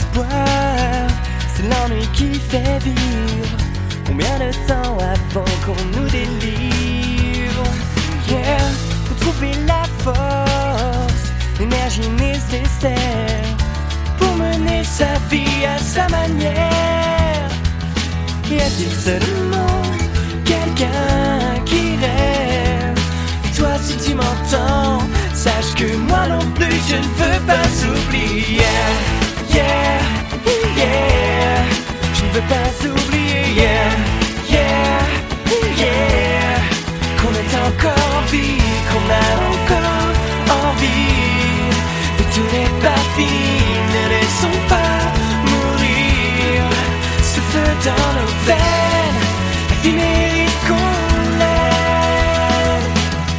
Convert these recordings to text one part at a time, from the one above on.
l'espoir, c'est l'ennui qui fait vivre. Combien de temps avant qu'on nous délivre? Yeah, pour trouver la force, l'énergie nécessaire pour mener sa vie à sa manière. Y a-t-il seulement quelqu'un qui rêve? Et toi, si tu m'entends, sache que moi non plus je ne veux pas oublier. Yeah, yeah, je ne veux pas oublier. Yeah, yeah, yeah, qu'on est encore en vie, qu'on a encore envie. Et tout n'est pas fini, ne laissons pas mourir ce feu dans nos veines. La vie mérite qu'on l'aime.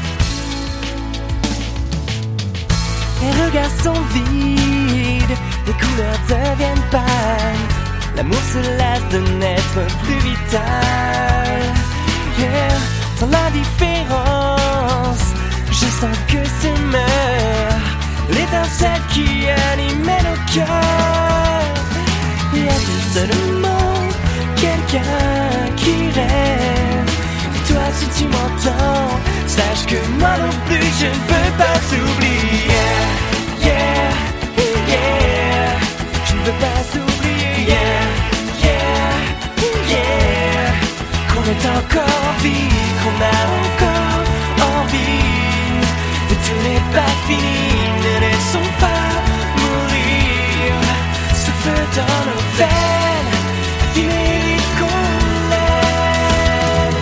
Les regards sont vides, les couleurs deviennent pâles. L'amour se lasse de n'être plus vital. Yeah, sans l'indifférence, je sens que se meurt l'étincelle qui animait nos cœurs. Y a-t-il seulement quelqu'un qui rêve? Et toi, si tu m'entends, sache que moi non plus je ne veux pas t'oublier. Yeah, yeah, je ne veux pas t'oublier. Yeah, yeah, yeah, qu'on est encore en vie, qu'on a encore envie. Et tout n'est pas fini, ne laissons pas mourir ce feu dans nos veines. La vie mérite qu'on l'aime.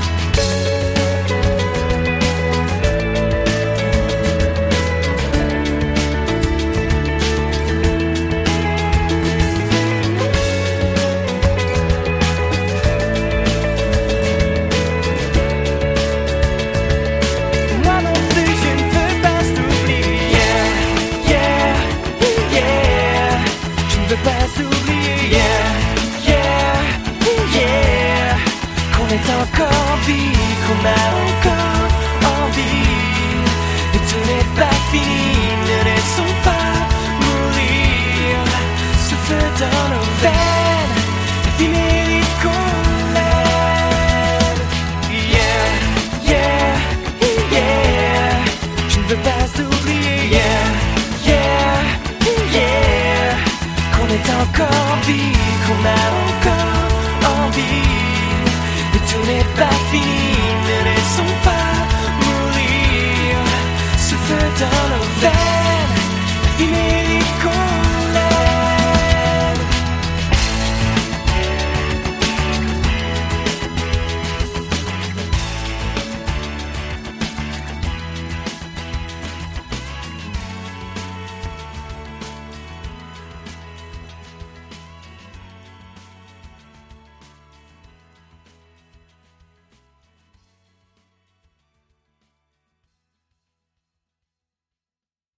Moi non plus je ne veux pas t'oublier. Yeah, yeah, je ne veux pas t'oublier. Yeah, yeah, yeah, qu'on est encore en vie, qu'on a encore envie. Et tout n'est pas fini, ne laissons pas mourir ce feu dans nos veines. La vie mérite qu'on l'aime. Yeah, yeah, yeah, je ne veux pas t'oublier. Yeah, yeah, yeah, qu'on est encore en vie, qu'on a encore envie. Et tout n'est pas fini, ne laissons pas mourir ce feu dans nos veines.